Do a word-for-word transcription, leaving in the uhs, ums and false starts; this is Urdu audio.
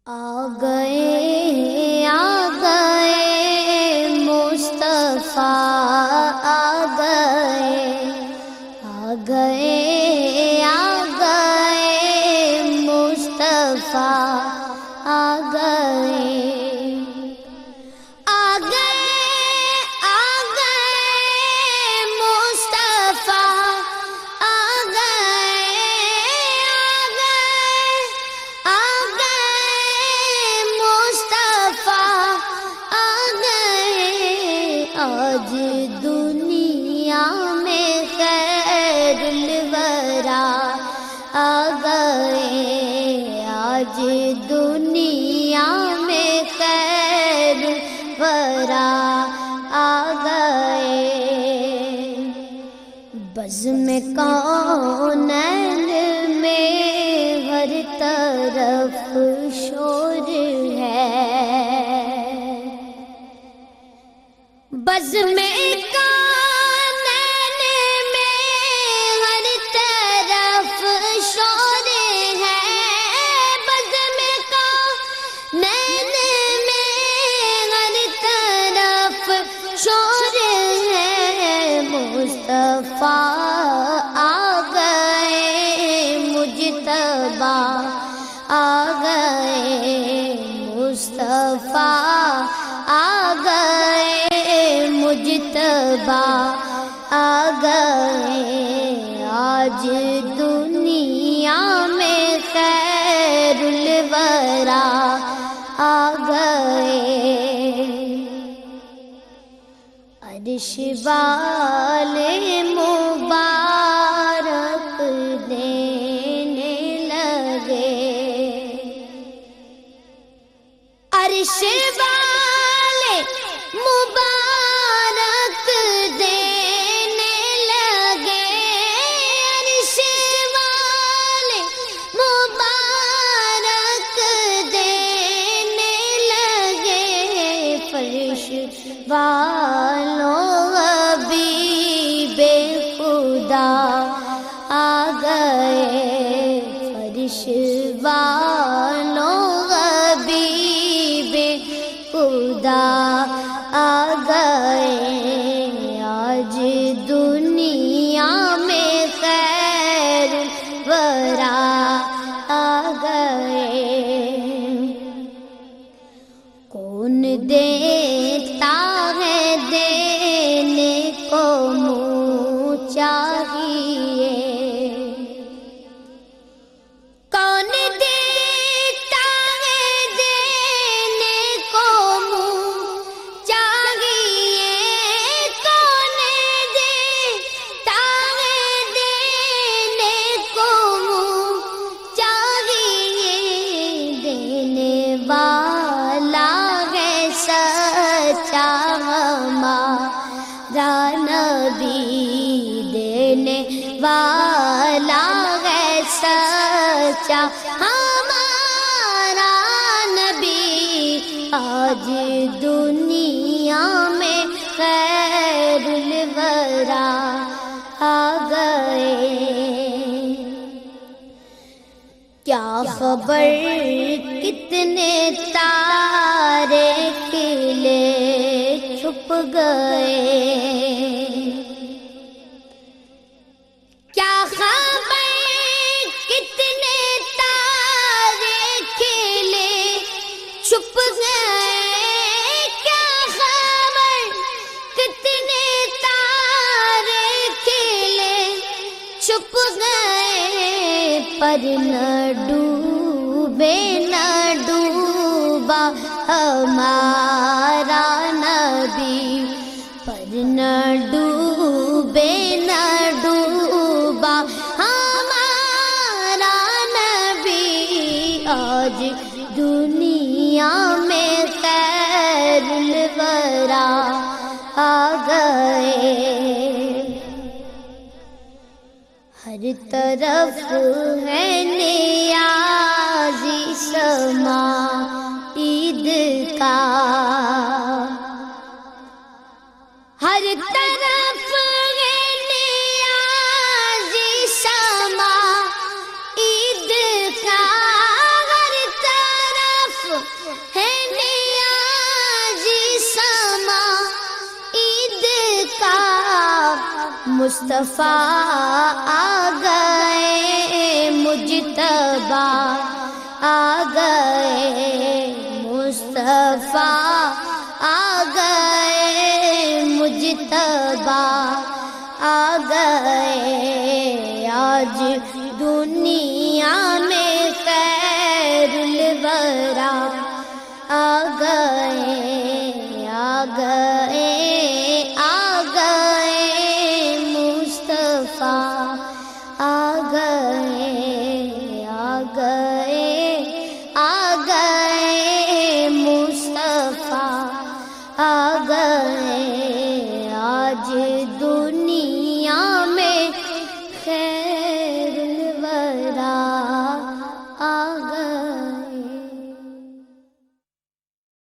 آ گئے آ گئے مصطفیٰ آ گئے آ گئے آ گئے مصطفیٰ آ گئے آ گئے آ گئے مصطفیٰ آ گئے آ گئے مصطفیٰ آ گئے آج دنیا میں خیر الورا آ گئے آج دنیا میں خیر الورا آ گئے بزم کونین میں ہر طرف شور ہے بزم کونین میں ہر طرف شور ہے بزم کونین میں ہر طرف شور ہے مصطفیٰ آ گئے مجتبیٰ آ گئے مصطفیٰ آ گئے مجتبیٰ آ گئے آج دنیا میں خیر الورا آ گئے عرش والے مبارک دینے لگے عرش والے مبارک دینے لگے عرش والے مبارک دینے لگے فرش والوں حبیب خدا آ گئے فرش والوں حبیب خدا آ گئے آج دنیا میں خیر ورا آ گئے کون دیتا ہے دینے کو منہ چاہیے کون دیتا ہے دینے کو منہ چاہیے کون دیتا ہے دینے کو منہ چاہیے دینے والا ہے سچا ہمارا نبی دینے والا ہے سچا ہمارا نبی آج دنیا میں خیر الورا آ گئے کیا خبر کتنے تارے کھلے چھپ گئے کیا خبر کتنے تارے کھلے چھپ گئے کیا خبر کتنے تارے کھلے چھپ گئے پر نہ ڈوبے نہ ڈوبا ہمارا نبی پر نہ ڈوبے نہ ڈوبا ہمارا نبی آج دنیا میں خیر الورا آ گئے ہر طرف ہے نیازی سما عید کا ہر طرف ہے نیازی سما عید کا ہر طرف مصطفیٰ آ گئے، مجتبیٰ آ گئے، مصطفیٰ آ گئے، مجتبیٰ آ گئے، آج دنیا میں خیر الورا